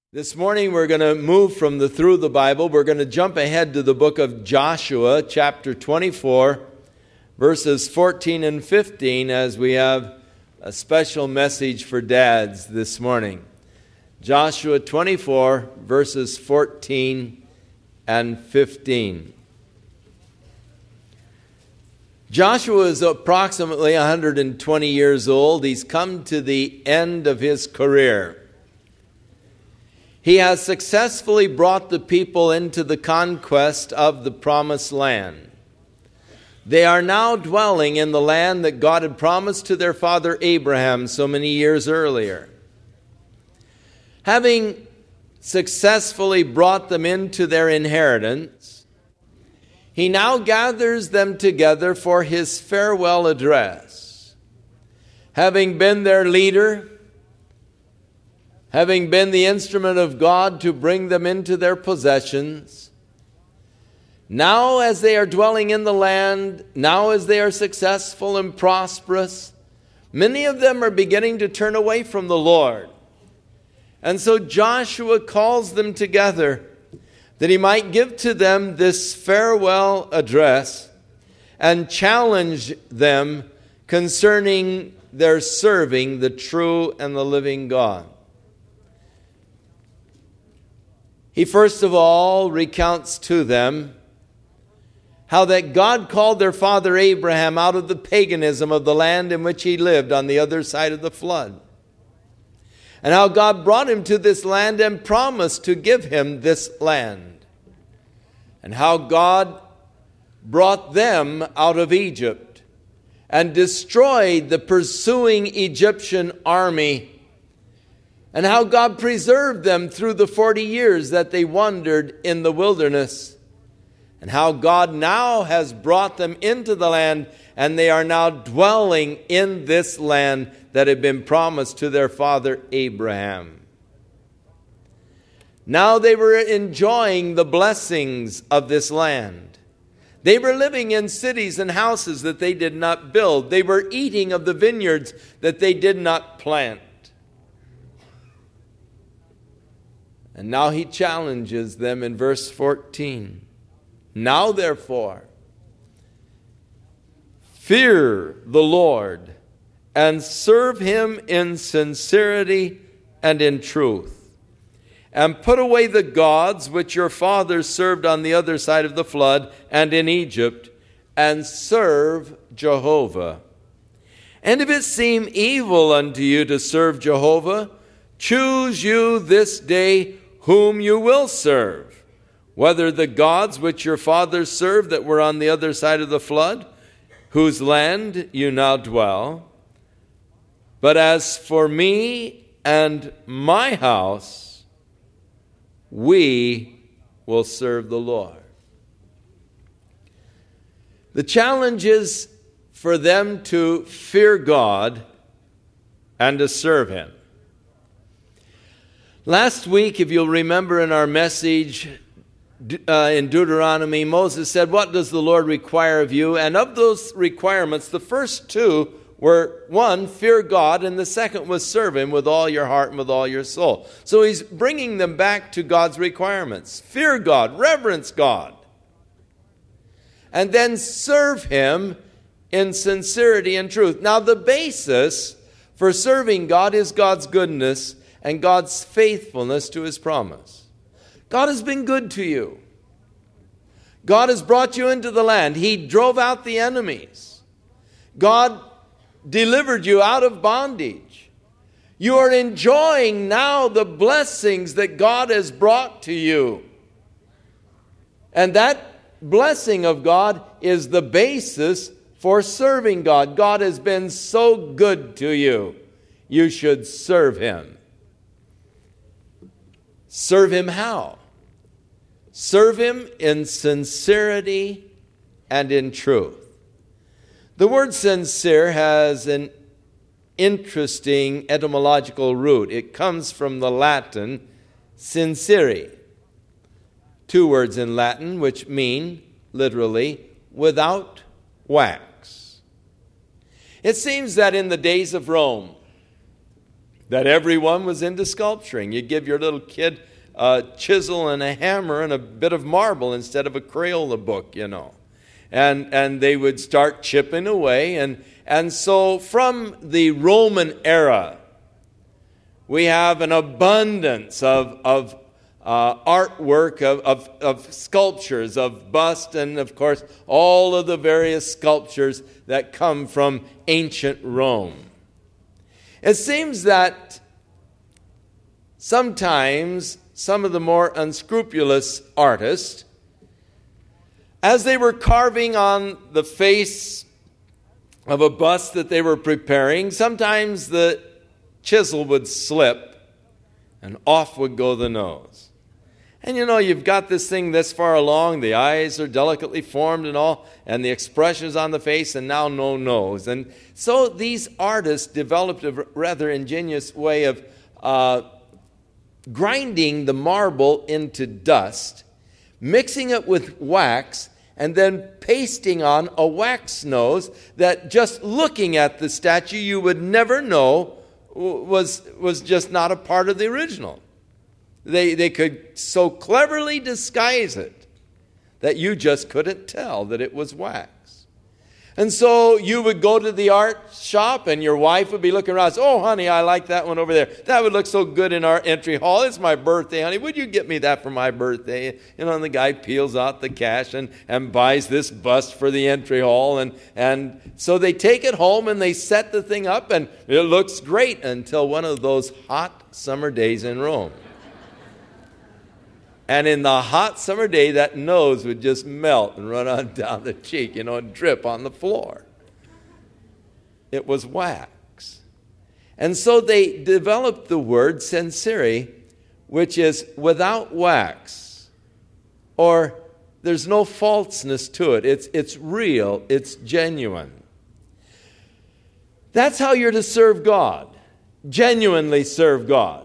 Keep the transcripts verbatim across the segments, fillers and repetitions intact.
This morning we're going to move from the through the Bible. We're going to jump ahead to the book of Joshua, chapter twenty-four, verses fourteen and fifteen, as we have a special message for dads this morning. Joshua twenty-four, verses fourteen and fifteen. Joshua is approximately one hundred twenty years old. He's come to the end of his career. He has successfully brought the people into the conquest of the promised land. They are now dwelling in the land that God had promised to their father Abraham so many years earlier. Having successfully brought them into their inheritance, he now gathers them together for his farewell address. Having been their leader, having been the instrument of God to bring them into their possessions, now as they are dwelling in the land, now as they are successful and prosperous, many of them are beginning to turn away from the Lord. And so Joshua calls them together that he might give to them this farewell address and challenge them concerning their serving the true and the living God. He first of all recounts to them how that God called their father Abraham out of the paganism of the land in which he lived on the other side of the flood. And how God brought him to this land and promised to give him this land. And how God brought them out of Egypt and destroyed the pursuing Egyptian army. And how God preserved them through the forty years that they wandered in the wilderness. And how God now has brought them into the land, and they are now dwelling in this land that had been promised to their father Abraham. Now they were enjoying the blessings of this land. They were living in cities and houses that they did not build. They were eating of the vineyards that they did not plant. And now he challenges them in verse fourteen. Now therefore, fear the Lord and serve him in sincerity and in truth. And put away the gods which your fathers served on the other side of the flood and in Egypt, and serve Jehovah. And if it seem evil unto you to serve Jehovah, choose you this day whom you will serve, whether the gods which your fathers served that were on the other side of the flood, whose land you now dwell. But as for me and my house, we will serve the Lord. The challenge is for them to fear God and to serve him. Last week, if you'll remember in our message uh, in Deuteronomy, Moses said, "What does the Lord require of you?" And of those requirements, the first two were, one, fear God, and the second was serve him with all your heart and with all your soul. So he's bringing them back to God's requirements. Fear God, reverence God, and then serve him in sincerity and truth. Now, the basis for serving God is God's goodness and God's faithfulness to his promise. God has been good to you. God has brought you into the land. He drove out the enemies. God delivered you out of bondage. You are enjoying now the blessings that God has brought to you. And that blessing of God is the basis for serving God. God has been so good to you. You should serve him. Serve him how? Serve him in sincerity and in truth. The word sincere has an interesting etymological root. It comes from the Latin sincere. Two words in Latin which mean, literally, without wax. It seems that in the days of Rome, that everyone was into sculpturing. You give your little kid a chisel and a hammer and a bit of marble instead of a Crayola book, you know. And and they would start chipping away. And, and so from the Roman era, we have an abundance of, of uh, artwork, of, of, of sculptures, of bust, and of course all of the various sculptures that come from ancient Rome. It seems that sometimes some of the more unscrupulous artists, as they were carving on the face of a bust that they were preparing, sometimes the chisel would slip and off would go the nose. And you know, you've got this thing this far along, the eyes are delicately formed and all, and the expressions on the face, and now no nose. And so these artists developed a rather ingenious way of uh, grinding the marble into dust, mixing it with wax, and then pasting on a wax nose that just looking at the statue you would never know was, was just not a part of the original. They, they could so cleverly disguise it that you just couldn't tell that it was wax. And so you would go to the art shop and your wife would be looking around and say, oh, honey, I like that one over there. That would look so good in our entry hall. It's my birthday, honey. Would you get me that for my birthday? You know, and the guy peels out the cash and, and buys this bust for the entry hall. And, and so they take it home and they set the thing up and it looks great until one of those hot summer days in Rome. And in the hot summer day, that nose would just melt and run on down the cheek, you know, and drip on the floor. It was wax. And so they developed the word sincere, which is without wax, or there's no falseness to it. It's, it's real. It's genuine. That's how you're to serve God. Genuinely serve God.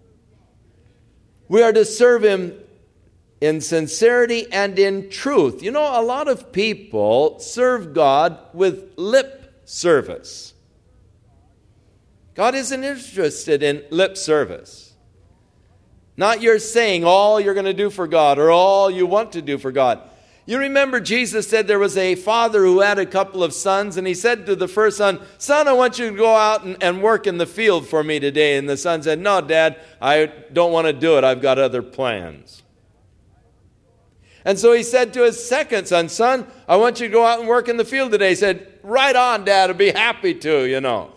We are to serve Him in sincerity and in truth. You know, a lot of people serve God with lip service. God isn't interested in lip service. Not your saying all you're going to do for God or all you want to do for God. You remember Jesus said there was a father who had a couple of sons, and he said to the first son, son, I want you to go out and, and work in the field for me today. And the son said, no, Dad, I don't want to do it. I've got other plans. And so he said to his second son, son, I want you to go out and work in the field today. He said, right on, Dad, I'd be happy to, you know.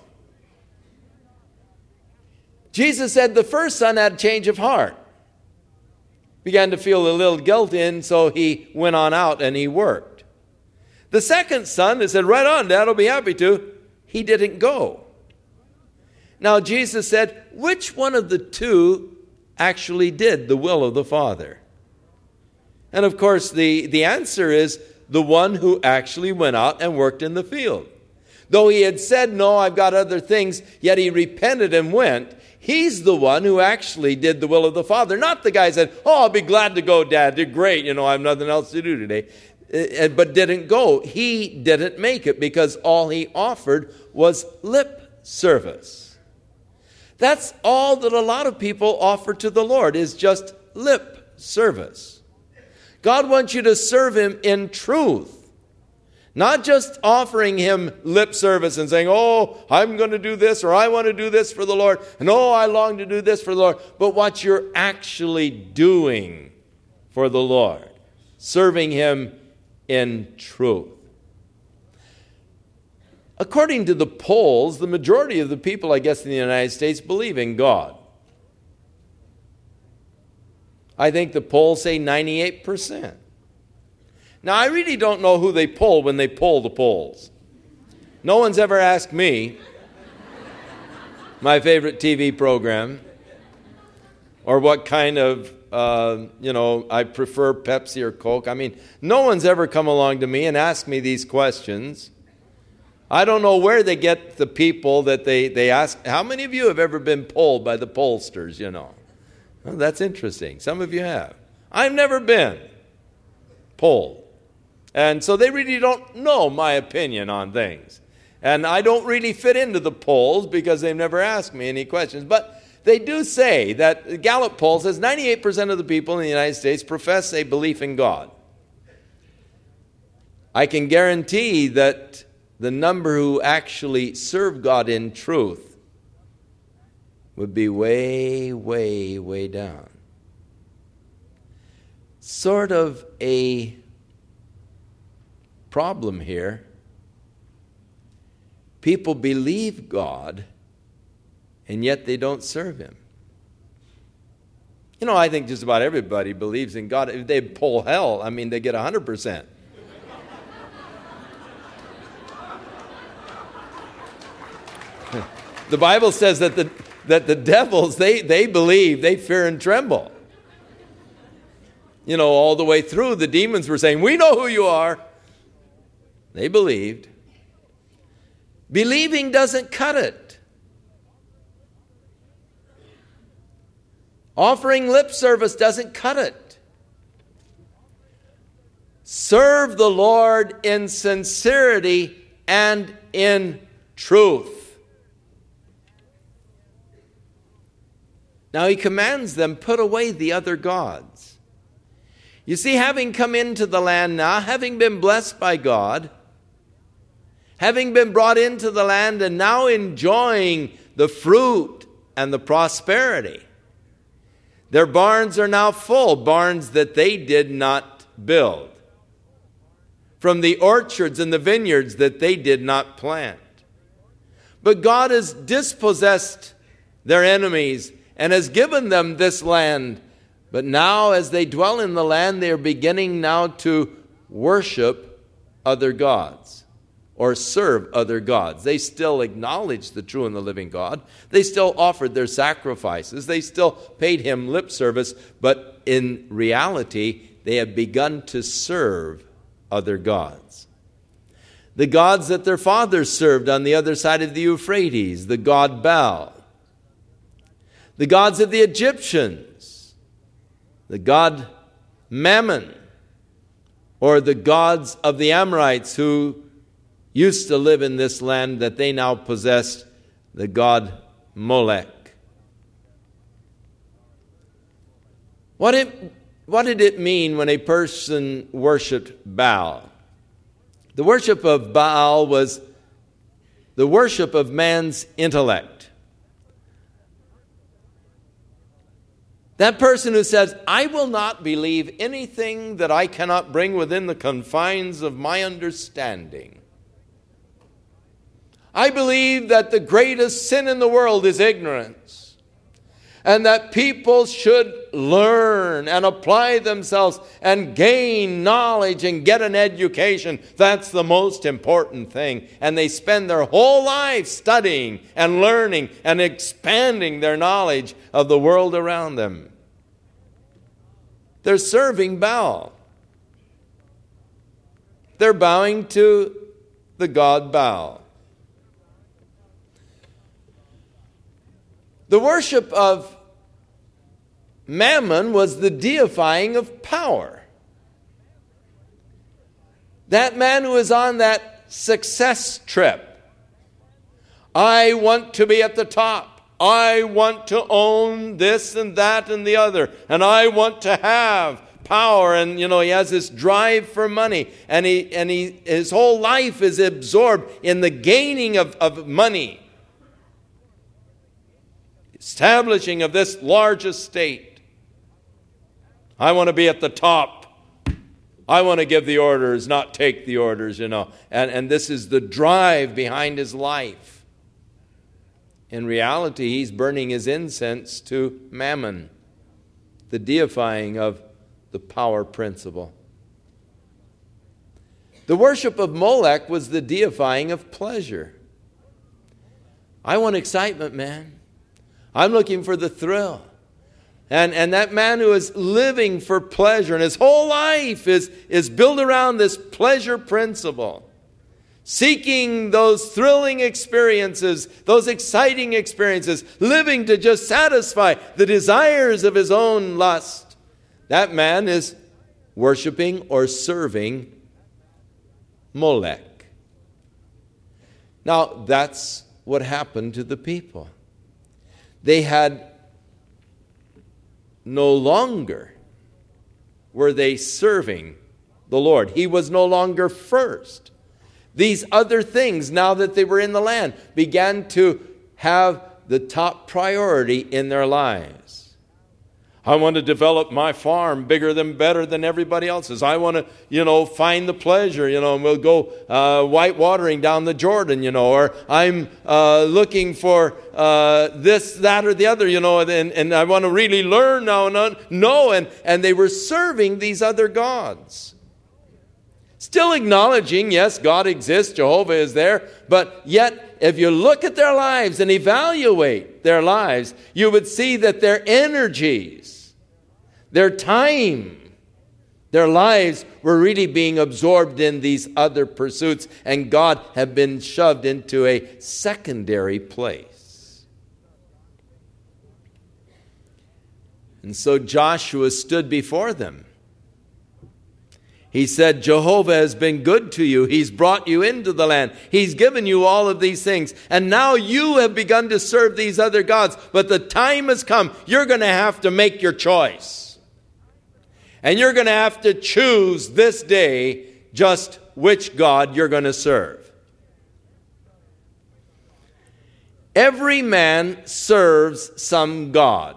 Jesus said the first son had a change of heart. Began to feel a little guilty, and so he went on out and he worked. The second son that said, right on, Dad, I'll be happy to, he didn't go. Now Jesus said, which one of the two actually did the will of the Father? And of course, the, the answer is the one who actually went out and worked in the field. Though he had said, no, I've got other things, yet he repented and went. He's the one who actually did the will of the Father. Not the guy who said, oh, I'll be glad to go, Dad. You're great. You know, I have nothing else to do today. But didn't go. He didn't make it because all he offered was lip service. That's all that a lot of people offer to the Lord is just lip service. God wants you to serve Him in truth. Not just offering Him lip service and saying, oh, I'm going to do this, or I want to do this for the Lord, and oh, I long to do this for the Lord. But what you're actually doing for the Lord. Serving Him in truth. According to the polls, the majority of the people, I guess, in the United States believe in God. I think the polls say ninety-eight percent. Now, I really don't know who they poll when they poll the polls. No one's ever asked me, my favorite T V program, or what kind of, uh, you know, I prefer Pepsi or Coke. I mean, no one's ever come along to me and asked me these questions. I don't know where they get the people that they, they ask. How many of you have ever been polled by the pollsters, you know? Well, that's interesting. Some of you have. I've never been polled. And so they really don't know my opinion on things. And I don't really fit into the polls because they've never asked me any questions. But they do say that the Gallup poll says ninety-eight percent of the people in the United States profess a belief in God. I can guarantee that the number who actually serve God in truth would be way, way, way down. Sort of a problem here. People believe God, and yet they don't serve Him. You know, I think just about everybody believes in God. If they poll hell, I mean, they get one hundred percent. The Bible says that the, that the devils, they, they believe, they fear and tremble. You know, all the way through, the demons were saying, we know who you are. They believed. Believing doesn't cut it. Offering lip service doesn't cut it. Serve the Lord in sincerity and in truth. Now He commands them, put away the other gods. You see, having come into the land now, having been blessed by God, having been brought into the land and now enjoying the fruit and the prosperity, their barns are now full, barns that they did not build, from the orchards and the vineyards that they did not plant. But God has dispossessed their enemies and has given them this land. But now as they dwell in the land, they are beginning now to worship other gods or serve other gods. They still acknowledge the true and the living God. They still offered their sacrifices. They still paid Him lip service. But in reality, they have begun to serve other gods. The gods that their fathers served on the other side of the Euphrates, the god Baal. The gods of the Egyptians, the god Mammon, or the gods of the Amorites who used to live in this land that they now possessed, the god Molech. What it, what did it mean when a person worshipped Baal? The worship of Baal was the worship of man's intellect. That person who says, I will not believe anything that I cannot bring within the confines of my understanding. I believe that the greatest sin in the world is ignorance, and that people should learn and apply themselves and gain knowledge and get an education. That's the most important thing. And they spend their whole life studying and learning and expanding their knowledge of the world around them. They're serving Baal. They're bowing to the god Baal. The worship of Mammon was the deifying of power. That man who is on that success trip. I want to be at the top. I want to own this and that and the other. And I want to have power. And, you know, he has this drive for money. And he and he his whole life is absorbed in the gaining of, of money. Establishing of this large estate. I want to be at the top. I want to give the orders, not take the orders, you know. And, and this is the drive behind his life. In reality, he's burning his incense to Mammon, the deifying of the power principle. The worship of Molech was the deifying of pleasure. I want excitement, man. I'm looking for the thrill. And, and that man who is living for pleasure, and his whole life is, is built around this pleasure principle, seeking those thrilling experiences, those exciting experiences, living to just satisfy the desires of his own lust. That man is worshiping or serving Molech. Now, that's what happened to the people. They had no longer were they serving the Lord. He was no longer first. These other things, now that they were in the land, began to have the top priority in their lives. I want to develop my farm bigger than, better than everybody else's. I want to, you know, find the pleasure, you know, and we'll go uh, white watering down the Jordan, you know, or I'm uh, looking for uh, this, that, or the other, you know, and, and I want to really learn now and know. And, and they were serving these other gods. Still acknowledging, yes, God exists, Jehovah is there, but yet if you look at their lives and evaluate their lives, you would see that their energies, their time, their lives were really being absorbed in these other pursuits, and God had been shoved into a secondary place. And so Joshua stood before them. He said, Jehovah has been good to you. He's brought you into the land. He's given you all of these things. And now you have begun to serve these other gods. But the time has come. You're going to have to make your choice. And you're going to have to choose this day just which God you're going to serve. Every man serves some God.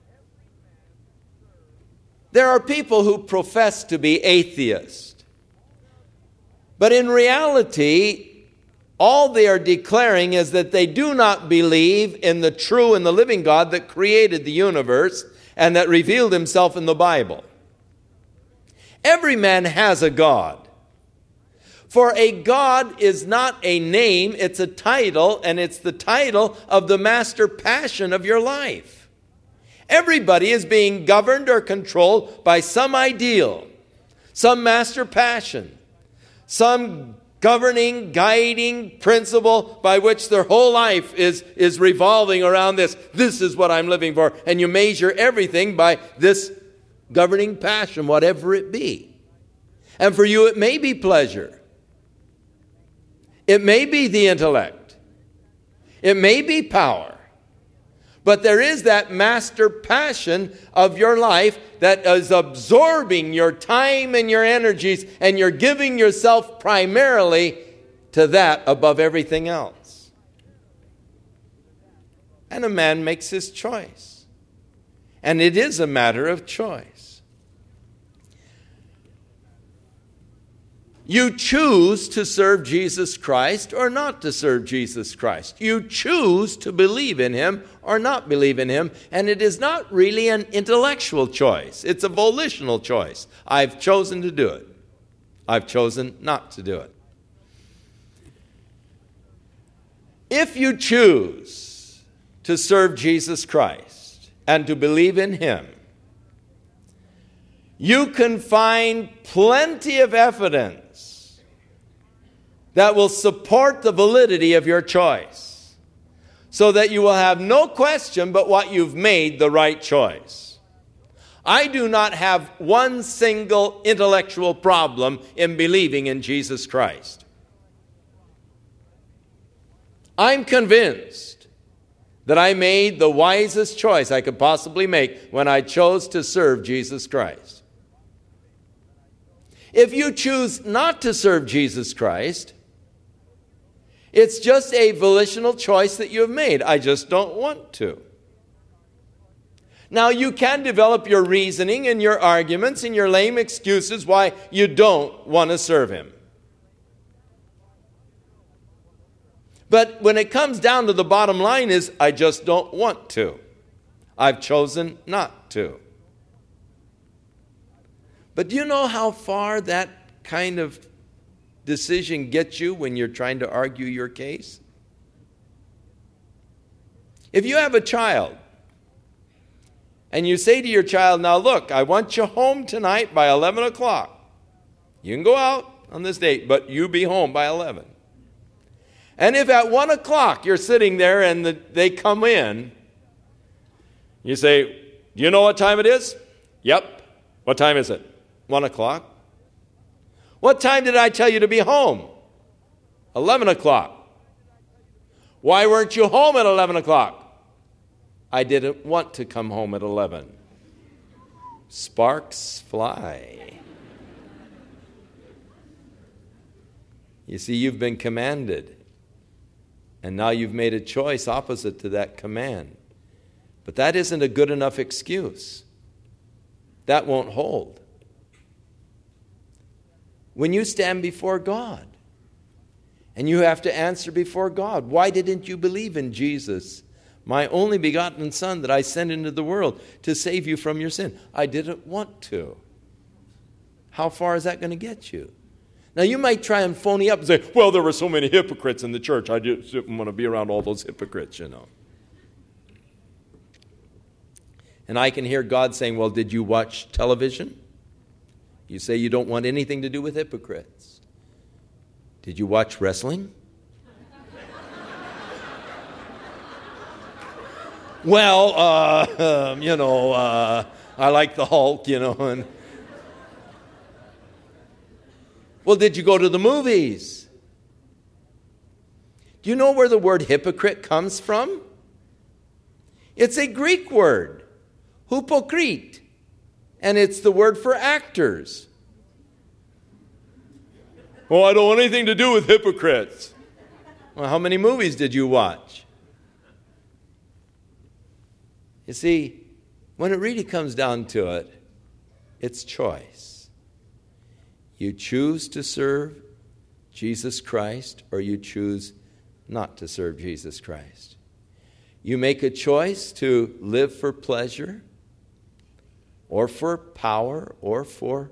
There are people who profess to be atheists. But in reality, all they are declaring is that they do not believe in the true and the living God that created the universe and that revealed himself in the Bible. Every man has a God. For a God is not a name, it's a title, and it's the title of the master passion of your life. Everybody is being governed or controlled by some ideal, some master passion, some governing, guiding principle by which their whole life is, is revolving around this. This is what I'm living for. And you measure everything by this governing passion, whatever it be. And for you, it may be pleasure. It may be the intellect. It may be power. But there is that master passion of your life that is absorbing your time and your energies, and you're giving yourself primarily to that above everything else. And a man makes his choice. And it is a matter of choice. You choose to serve Jesus Christ or not to serve Jesus Christ. You choose to believe in him or not believe in him. And it is not really an intellectual choice. It's a volitional choice. I've chosen to do it. I've chosen not to do it. If you choose to serve Jesus Christ and to believe in him, you can find plenty of evidence that will support the validity of your choice, so that you will have no question but what you've made the right choice. I do not have one single intellectual problem in believing in Jesus Christ. I'm convinced that I made the wisest choice I could possibly make when I chose to serve Jesus Christ. If you choose not to serve Jesus Christ, it's just a volitional choice that you have made. I just don't want to. Now, you can develop your reasoning and your arguments and your lame excuses why you don't want to serve him. But when it comes down to the bottom line is, I just don't want to. I've chosen not to. But do you know how far that kind of decision gets you when you're trying to argue your case? If you have a child and you say to your child, now look, I want you home tonight by eleven o'clock. You can go out on this date, but you be home by eleven. And if at one o'clock you're sitting there and the, they come in, you say, do you know what time it is? Yep. What time is it? One o'clock. What time did I tell you to be home? Eleven o'clock. Why weren't you home at eleven o'clock? I didn't want to come home at eleven. Sparks fly. You see, you've been commanded, and now you've made a choice opposite to that command. But that isn't a good enough excuse. That won't hold. When you stand before God, and you have to answer before God, why didn't you believe in Jesus, my only begotten Son that I sent into the world to save you from your sin? I didn't want to. How far is that going to get you? Now, you might try and phony up and say, well, there were so many hypocrites in the church. I just didn't want to be around all those hypocrites, you know. And I can hear God saying, well, did you watch television? You say you don't want anything to do with hypocrites. Did you watch wrestling? well, uh, um, you know, uh, I like the Hulk, you know. And well, did you go to the movies? Do you know where the word hypocrite comes from? It's a Greek word, hypokrite, and it's the word for actors. Well, I don't want anything to do with hypocrites. Well, how many movies did you watch? You see, when it really comes down to it, it's choice. You choose to serve Jesus Christ, or you choose not to serve Jesus Christ. You make a choice to live for pleasure, or for power, or for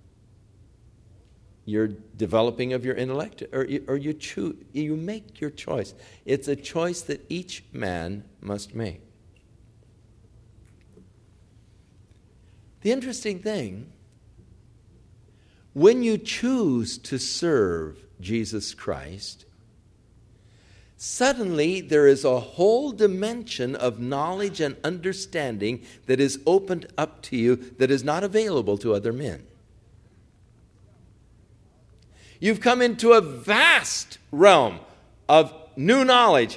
your developing of your intellect, or you, or you choose, you make your choice. It's a choice that each man must make. The interesting thing, when you choose to serve Jesus Christ, suddenly there is a whole dimension of knowledge and understanding that is opened up to you that is not available to other men. You've come into a vast realm of new knowledge.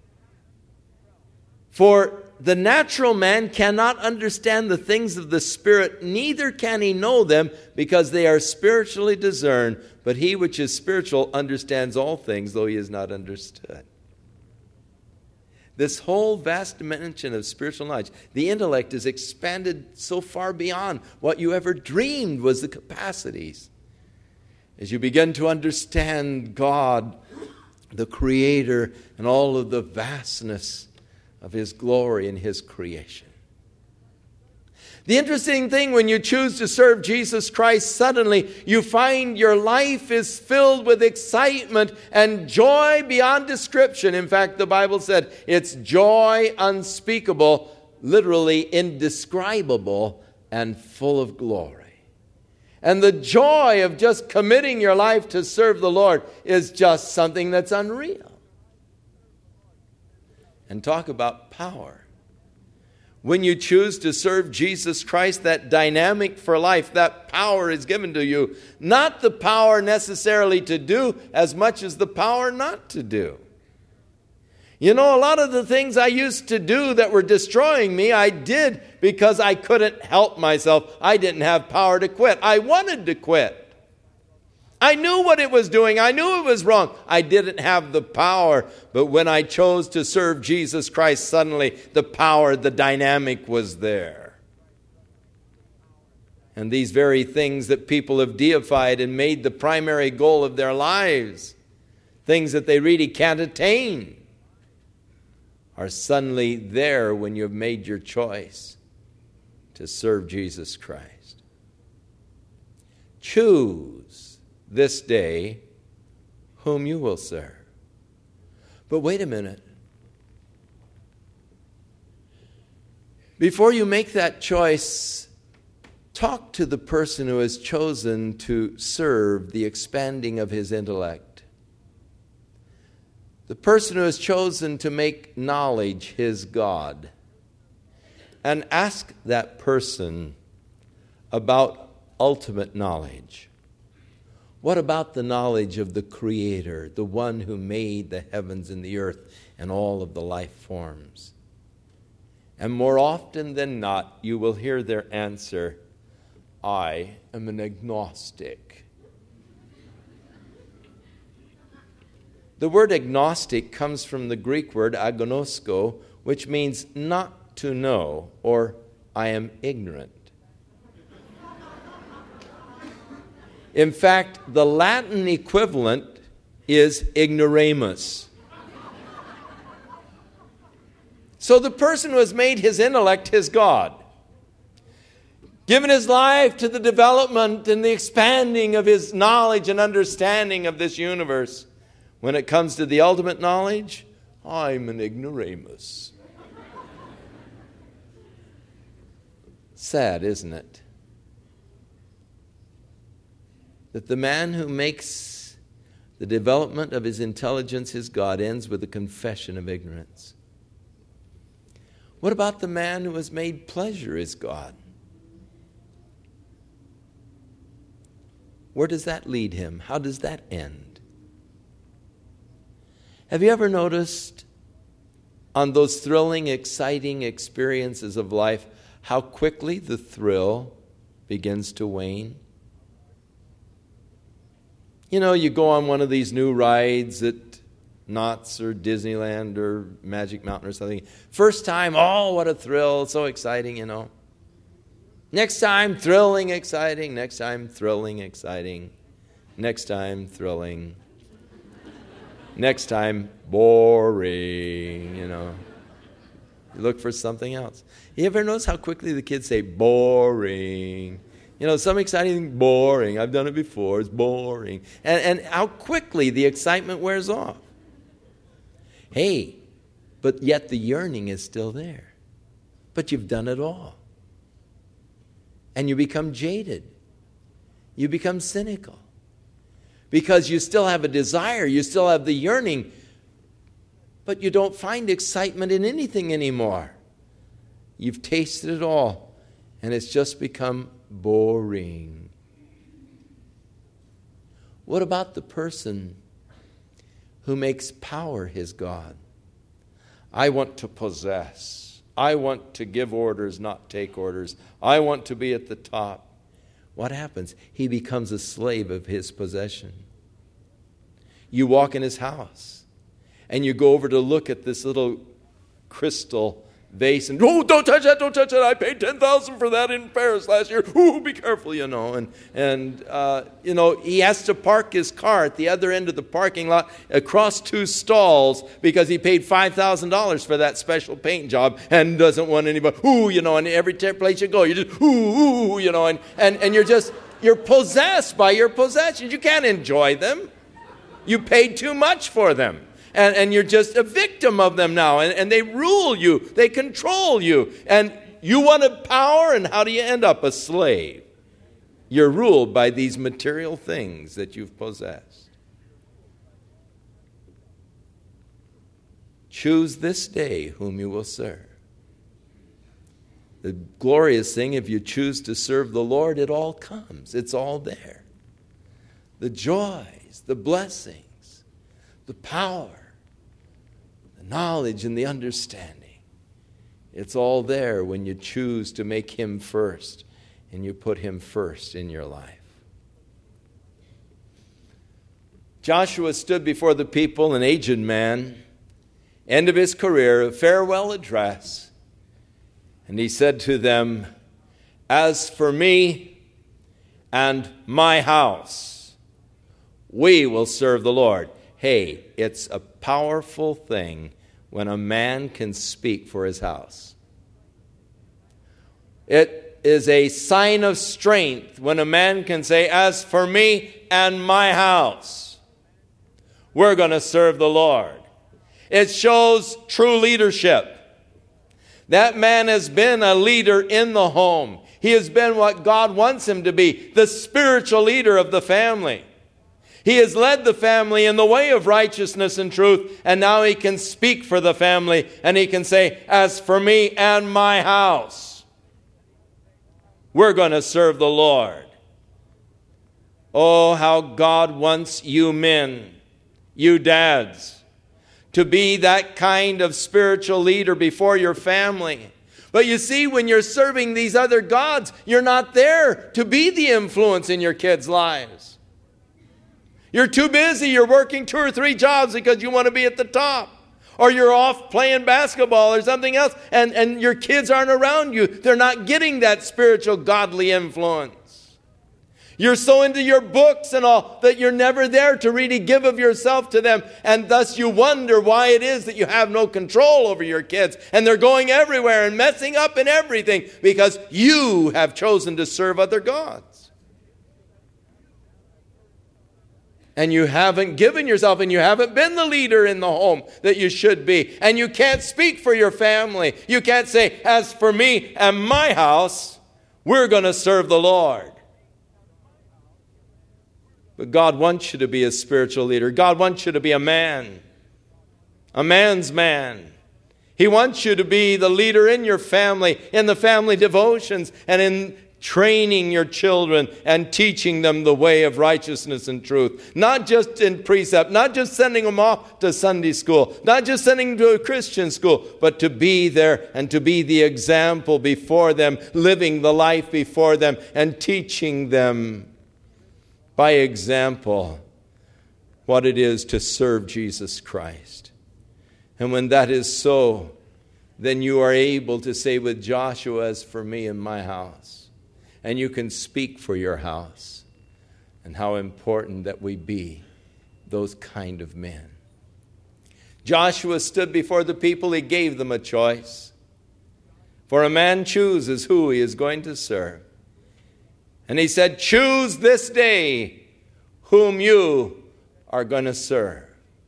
For the natural man cannot understand the things of the Spirit, neither can he know them, because they are spiritually discerned. But he which is spiritual understands all things, though he is not understood. This whole vast dimension of spiritual knowledge, the intellect is expanded so far beyond what you ever dreamed was the capacities. As you begin to understand God, the Creator, and all of the vastness of His glory and His creation. The interesting thing, when you choose to serve Jesus Christ, suddenly you find your life is filled with excitement and joy beyond description. In fact, the Bible said it's joy unspeakable, literally indescribable, and full of glory. And the joy of just committing your life to serve the Lord is just something that's unreal. And talk about power. When you choose to serve Jesus Christ, that dynamic for life, that power is given to you. Not the power necessarily to do as much as the power not to do. You know, a lot of the things I used to do that were destroying me, I did because I couldn't help myself. I didn't have power to quit. I wanted to quit. I knew what it was doing. I knew it was wrong. I didn't have the power. But when I chose to serve Jesus Christ, suddenly the power, the dynamic was there. And these very things that people have deified and made the primary goal of their lives, things that they really can't attain, are suddenly there when you've made your choice to serve Jesus Christ. Choose this day whom you will serve. But wait a minute. Before you make that choice, talk to the person who has chosen to serve the expanding of his intellect. The person who has chosen to make knowledge his God. And ask that person about ultimate knowledge. What about the knowledge of the Creator, the one who made the heavens and the earth and all of the life forms? And more often than not, you will hear their answer, I am an agnostic. The word agnostic comes from the Greek word agnosko, which means not to know, or I am ignorant. In fact, the Latin equivalent is ignoramus. So the person who has made his intellect his God, given his life to the development and the expanding of his knowledge and understanding of this universe, when it comes to the ultimate knowledge, I'm an ignoramus. Sad, isn't it? That the man who makes the development of his intelligence his God ends with a confession of ignorance. What about the man who has made pleasure his God? Where does that lead him? How does that end? Have you ever noticed on those thrilling, exciting experiences of life how quickly the thrill begins to wane? You know, you go on one of these new rides at Knott's or Disneyland or Magic Mountain or something. First time, oh, what a thrill, so exciting, you know. Next time, thrilling, exciting. Next time, thrilling, exciting. Next time, thrilling. Next time, boring, you know. You look for something else. You ever notice how quickly the kids say boring? You know, some exciting thing, boring. I've done it before. It's boring. And, and how quickly the excitement wears off. Hey, but yet the yearning is still there. But you've done it all. And you become jaded. You become cynical. Because you still have a desire. You still have the yearning. But you don't find excitement in anything anymore. You've tasted it all. And it's just become boring. What about the person who makes power his God? I want to possess. I want to give orders, not take orders. I want to be at the top. What happens? He becomes a slave of his possession. You walk in his house and you go over to look at this little crystal vase and, oh, don't touch that, don't touch that. I paid ten thousand dollars for that in Paris last year. Ooh, be careful, you know. And, and uh, you know, he has to park his car at the other end of the parking lot across two stalls because he paid five thousand dollars for that special paint job and doesn't want anybody, ooh, you know, and every place you go, you just, ooh, ooh, you know, and, and, and you're just, you're possessed by your possessions. You can't enjoy them. You paid too much for them. And, and you're just a victim of them now. And, and they rule you. They control you. And you wanted power, and how do you end up? A slave. You're ruled by these material things that you've possessed. Choose this day whom you will serve. The glorious thing, if you choose to serve the Lord, it all comes. It's all there. The joys, the blessings, the power, knowledge and the understanding. It's all there when you choose to make him first and you put him first in your life. Joshua stood before the people, an aged man, end of his career, a farewell address, and he said to them, as for me and my house, we will serve the Lord. Hey, it's a powerful thing when a man can speak for his house. It is a sign of strength when a man can say, as for me and my house, we're going to serve the Lord. It shows true leadership. That man has been a leader in the home. He has been what God wants him to be, the spiritual leader of the family. He has led the family in the way of righteousness and truth, and now he can speak for the family, and he can say, as for me and my house, we're going to serve the Lord. Oh, how God wants you men, you dads, to be that kind of spiritual leader before your family. But you see, when you're serving these other gods, you're not there to be the influence in your kids' lives. You're too busy. You're working two or three jobs because you want to be at the top. Or you're off playing basketball or something else, and, and your kids aren't around you. They're not getting that spiritual, godly influence. You're so into your books and all that you're never there to really give of yourself to them. And thus you wonder why it is that you have no control over your kids. And they're going everywhere and messing up in everything because you have chosen to serve other gods. And you haven't given yourself, and you haven't been the leader in the home that you should be. And you can't speak for your family. You can't say, as for me and my house, we're going to serve the Lord. But God wants you to be a spiritual leader. God wants you to be a man, a man's man. He wants you to be the leader in your family, in the family devotions, and in training your children and teaching them the way of righteousness and truth. Not just in precept, not just sending them off to Sunday school, not just sending them to a Christian school, but to be there and to be the example before them, living the life before them and teaching them by example what it is to serve Jesus Christ. And when that is so, then you are able to say with Joshua, as for me and my house. And you can speak for your house and how important that we be those kind of men. Joshua stood before the people. He gave them a choice. For a man chooses who he is going to serve. And he said, choose this day whom you are going to serve.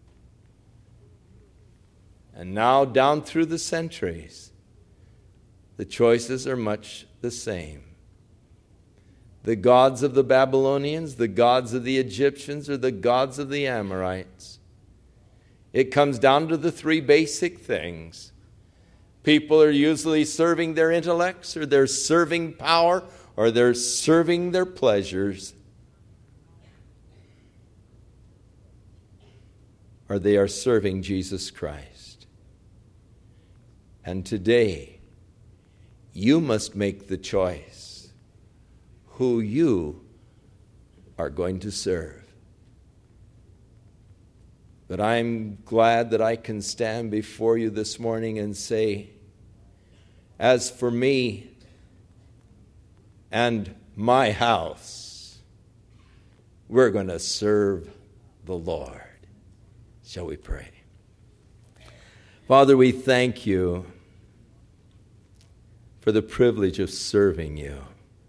And now, down through the centuries, the choices are much the same. The gods of the Babylonians, the gods of the Egyptians, or the gods of the Amorites. It comes down to the three basic things. People are usually serving their intellects, or they're serving power, or they're serving their pleasures, or they are serving Jesus Christ. And today, you must make the choice who you are going to serve. But I'm glad that I can stand before you this morning and say, as for me and my house, we're going to serve the Lord. Shall we pray? Father, we thank you for the privilege of serving you.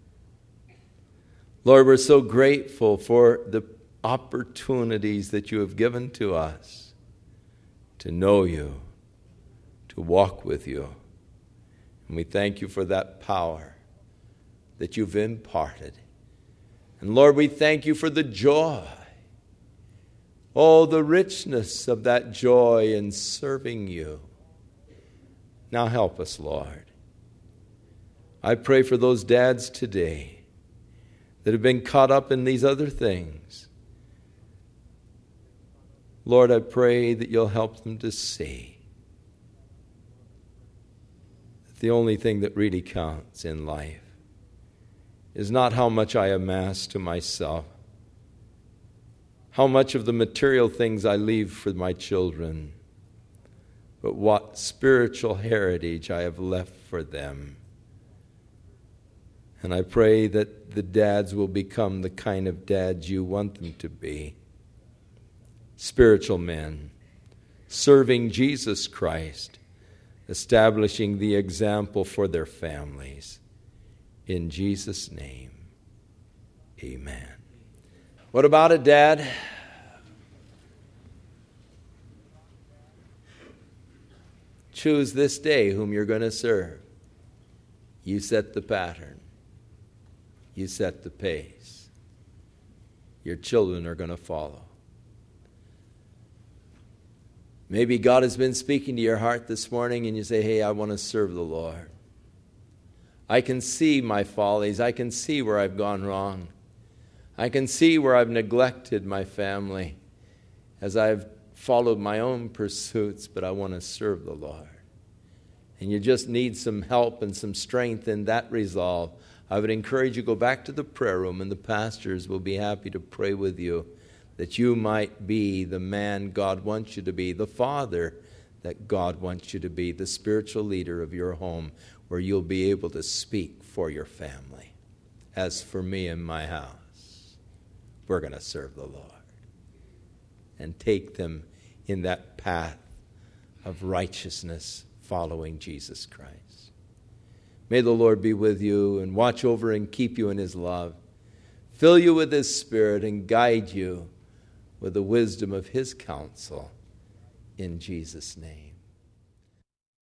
Lord, we're so grateful for the opportunities that you have given to us to know you, to walk with you. And we thank you for that power that you've imparted. And Lord, we thank you for the joy. Oh, the richness of that joy in serving you. Now help us, Lord. I pray for those dads today that have been caught up in these other things. Lord, I pray that you'll help them to see that the only thing that really counts in life is not how much I amass to myself, how much of the material things I leave for my children, but what spiritual heritage I have left for them. And I pray that the dads will become the kind of dads you want them to be. Spiritual men, serving Jesus Christ, establishing the example for their families. In Jesus' name, amen. What about it, Dad? Choose this day whom you're going to serve. You set the pattern. You set the pace. Your children are going to follow. Maybe God has been speaking to your heart this morning and you say, hey, I want to serve the Lord. I can see my follies. I can see where I've gone wrong. I can see where I've neglected my family as I've followed my own pursuits, but I want to serve the Lord. And you just need some help and some strength in that resolve. I would encourage you to go back to the prayer room, and the pastors will be happy to pray with you that you might be the man God wants you to be, the father that God wants you to be, the spiritual leader of your home, where you'll be able to speak for your family. As for me and my house, we're going to serve the Lord and take them in that path of righteousness following Jesus Christ. May the Lord be with you and watch over and keep you in his love, fill you with his Spirit, and guide you with the wisdom of his counsel in Jesus' name.